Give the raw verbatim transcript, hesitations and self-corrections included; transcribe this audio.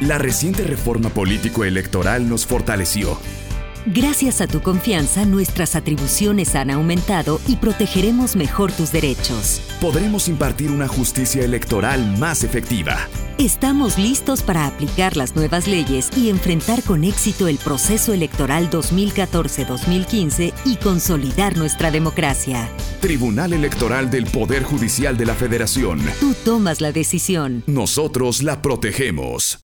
La reciente reforma político-electoral nos fortaleció. Gracias a tu confianza, nuestras atribuciones han aumentado y protegeremos mejor tus derechos. Podremos impartir una justicia electoral más efectiva. Estamos listos para aplicar las nuevas leyes y enfrentar con éxito el proceso electoral dos mil catorce dos mil quince y consolidar nuestra democracia. Tribunal Electoral del Poder Judicial de la Federación. Tú tomas la decisión. Nosotros la protegemos.